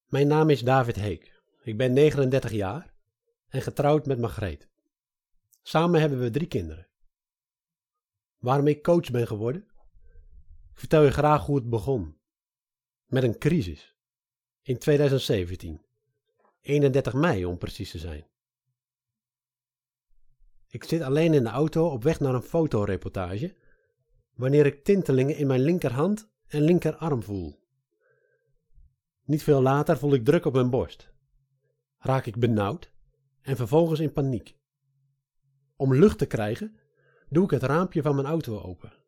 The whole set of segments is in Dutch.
Mijn naam is David Heek. Ik ben 39 jaar en getrouwd met Margreet. Samen hebben we 3 kinderen. Waarom ik coach ben geworden? Ik vertel je graag hoe het begon. Met een crisis. In 2017. 31 mei om precies te zijn. Ik zit alleen in de auto op weg naar een fotoreportage, wanneer ik tintelingen in mijn linkerhand en linkerarm voel. Niet veel later voel ik druk op mijn borst. Raak ik benauwd en vervolgens in paniek. Om lucht te krijgen, doe ik het raampje van mijn auto open.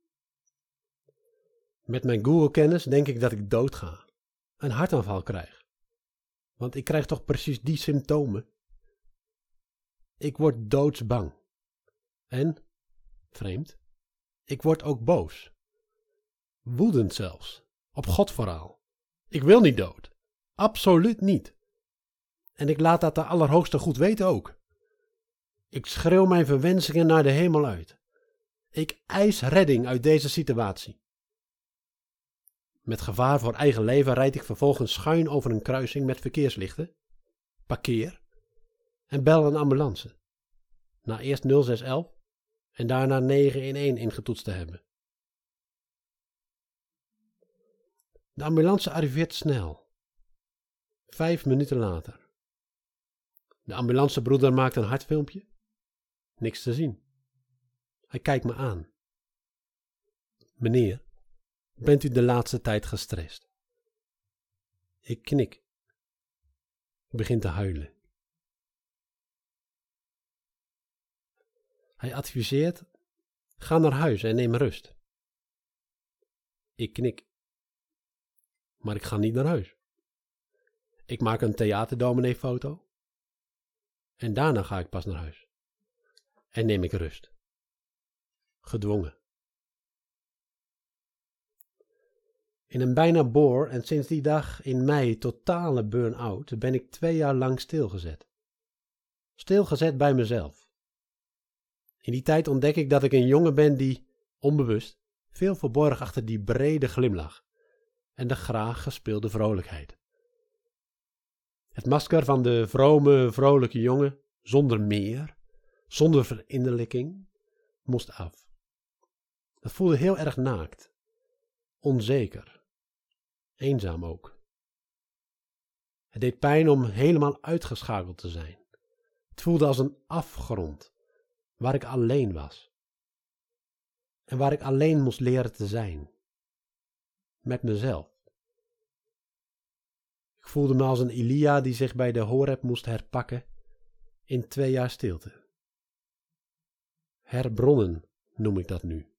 Met mijn Google-kennis denk ik dat ik doodga, een hartaanval krijg. Want ik krijg toch precies die symptomen. Ik word doodsbang. En, vreemd, ik word ook boos. Woedend zelfs, op God vooral. Ik wil niet dood. Absoluut niet. En ik laat dat de Allerhoogste goed weten ook. Ik schreeuw mijn verwensingen naar de hemel uit. Ik eis redding uit deze situatie. Met gevaar voor eigen leven rijd ik vervolgens schuin over een kruising met verkeerslichten, parkeer en bel een ambulance. Na eerst 0611 en daarna 911 ingetoetst te hebben. De ambulance arriveert snel. 5 minuten later. De ambulancebroeder maakt een hartfilmpje. Niks te zien. Hij kijkt me aan. Meneer, bent u de laatste tijd gestrest? Ik knik. Ik begin te huilen. Hij adviseert, ga naar huis en neem rust. Ik knik. Maar ik ga niet naar huis. Ik maak een theaterdominee-foto. En daarna ga ik pas naar huis. En neem ik rust. Gedwongen. In een bijna bore en sinds die dag in mei totale burn-out ben ik 2 jaar lang stilgezet. Stilgezet bij mezelf. In die tijd ontdek ik dat ik een jongen ben die, onbewust, veel verborg achter die brede glimlach en de graag gespeelde vrolijkheid. Het masker van de vrome, vrolijke jongen, zonder meer, zonder verinnerlijking, moest af. Het voelde heel erg naakt, onzeker, eenzaam ook. Het deed pijn om helemaal uitgeschakeld te zijn. Het voelde als een afgrond, waar ik alleen was. En waar ik alleen moest leren te zijn. Met mezelf. Ik voelde me als een Elia die zich bij de Horeb moest herpakken in 2 jaar stilte. Herbronnen noem ik dat nu.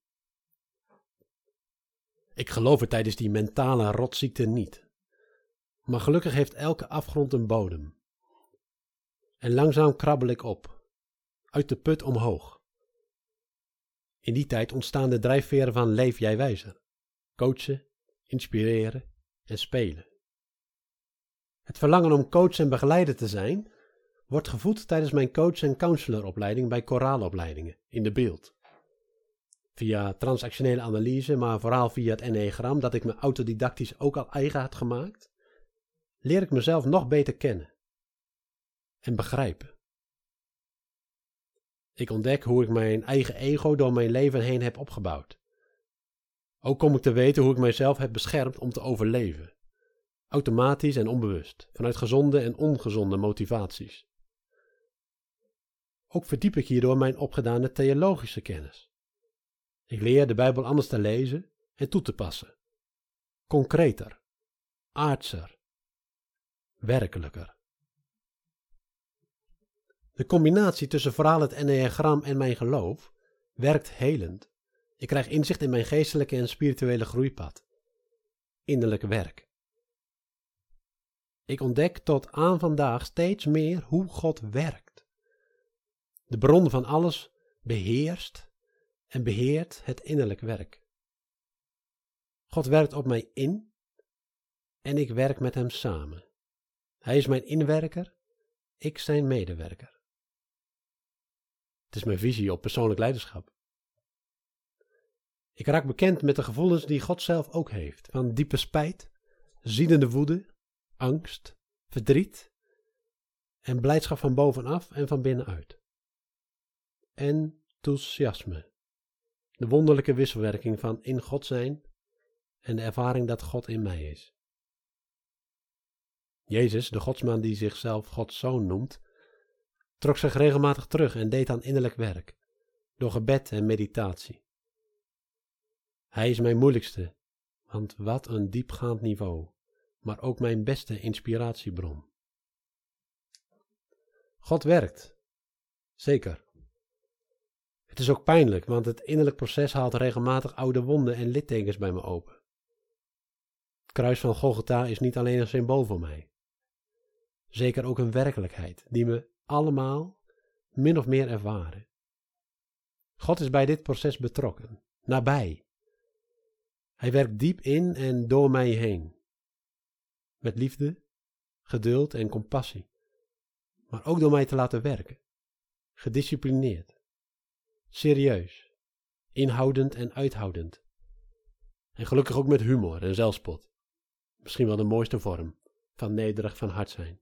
Ik geloof het tijdens die mentale rotziekte niet. Maar gelukkig heeft elke afgrond een bodem. En langzaam krabbel ik op, uit de put omhoog. In die tijd ontstaan de drijfveren van Leef jij wijzer. Coachen, inspireren en spelen. Het verlangen om coach en begeleider te zijn, wordt gevoed tijdens mijn coach- en counseloropleiding bij koraalopleidingen in de beeld. Via transactionele analyse, maar vooral via het enneagram dat ik me autodidactisch ook al eigen had gemaakt, leer ik mezelf nog beter kennen en begrijpen. Ik ontdek hoe ik mijn eigen ego door mijn leven heen heb opgebouwd. Ook kom ik te weten hoe ik mijzelf heb beschermd om te overleven. Automatisch en onbewust, vanuit gezonde en ongezonde motivaties. Ook verdiep ik hierdoor mijn opgedane theologische kennis. Ik leer de Bijbel anders te lezen en toe te passen. Concreter, aardser, werkelijker. De combinatie tussen vooral het enneagram en mijn geloof werkt helend. Ik krijg inzicht in mijn geestelijke en spirituele groeipad. Innerlijk werk. Ik ontdek tot aan vandaag steeds meer hoe God werkt. De bron van alles beheerst en beheert het innerlijk werk. God werkt op mij in en ik werk met hem samen. Hij is mijn inwerker, ik zijn medewerker. Het is mijn visie op persoonlijk leiderschap. Ik raak bekend met de gevoelens die God zelf ook heeft, van diepe spijt, ziedende woede, angst, verdriet en blijdschap van bovenaf en van binnenuit. Enthousiasme, de wonderlijke wisselwerking van in God zijn en de ervaring dat God in mij is. Jezus, de godsman die zichzelf Gods zoon noemt, trok zich regelmatig terug en deed aan innerlijk werk, door gebed en meditatie. Hij is mijn moeilijkste, want wat een diepgaand niveau, maar ook mijn beste inspiratiebron. God werkt, zeker. Het is ook pijnlijk, want het innerlijk proces haalt regelmatig oude wonden en littekens bij me open. Het kruis van Golgotha is niet alleen een symbool voor mij. Zeker ook een werkelijkheid die we allemaal min of meer ervaren. God is bij dit proces betrokken, nabij. Hij werkt diep in en door mij heen. Met liefde, geduld en compassie. Maar ook door mij te laten werken. Gedisciplineerd. Serieus. Inhoudend en uithoudend. En gelukkig ook met humor en zelfspot. Misschien wel de mooiste vorm van nederig van hart zijn.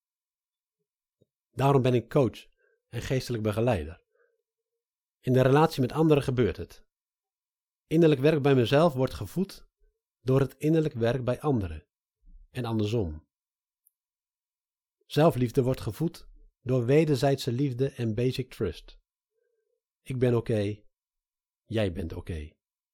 Daarom ben ik coach en geestelijk begeleider. In de relatie met anderen gebeurt het. Innerlijk werk bij mezelf wordt gevoed door het innerlijk werk bij anderen. En andersom. Zelfliefde wordt gevoed door wederzijdse liefde en basic trust. Ik ben oké, jij bent oké.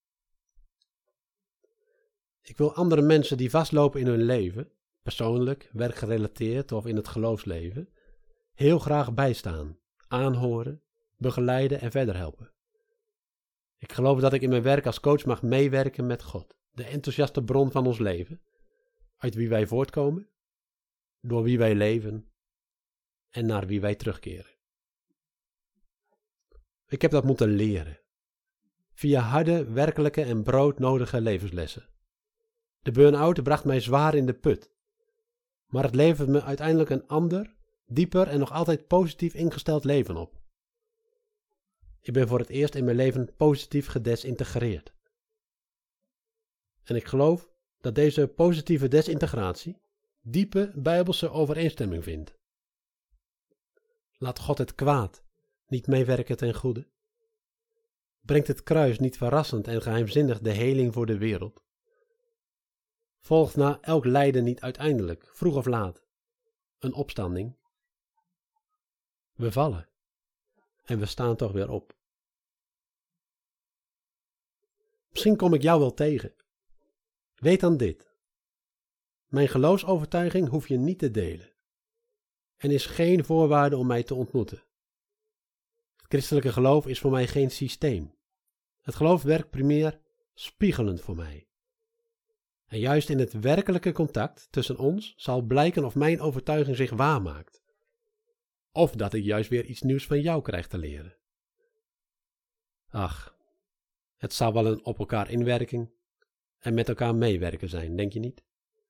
Ik wil andere mensen die vastlopen in hun leven, persoonlijk, werkgerelateerd of in het geloofsleven, heel graag bijstaan, aanhoren, begeleiden en verder helpen. Ik geloof dat ik in mijn werk als coach mag meewerken met God, de enthousiaste bron van ons leven, uit wie wij voortkomen, door wie wij leven en naar wie wij terugkeren. Ik heb dat moeten leren, via harde, werkelijke en broodnodige levenslessen. De burn-out bracht mij zwaar in de put, maar het levert me uiteindelijk een ander, dieper en nog altijd positief ingesteld leven op. Ik ben voor het eerst in mijn leven positief gedesintegreerd. En ik geloof dat deze positieve desintegratie diepe bijbelse overeenstemming vindt. Laat God het kwaad niet meewerken ten goede. Brengt het kruis niet verrassend en geheimzinnig de heling voor de wereld. Volgt na elk lijden niet uiteindelijk, vroeg of laat, een opstanding. We vallen en we staan toch weer op. Misschien kom ik jou wel tegen. Weet dan dit. Mijn geloofsovertuiging hoef je niet te delen en is geen voorwaarde om mij te ontmoeten. Het christelijke geloof is voor mij geen systeem. Het geloof werkt primair spiegelend voor mij. En juist in het werkelijke contact tussen ons zal blijken of mijn overtuiging zich waarmaakt. Of dat ik juist weer iets nieuws van jou krijg te leren. Ach, het zou wel een op elkaar inwerking en met elkaar meewerken zijn, denk je niet?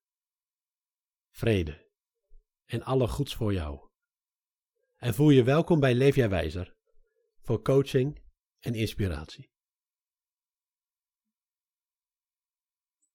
Vrede en alle goeds voor jou. En voel je welkom bij Leef jij wijzer voor coaching en inspiratie.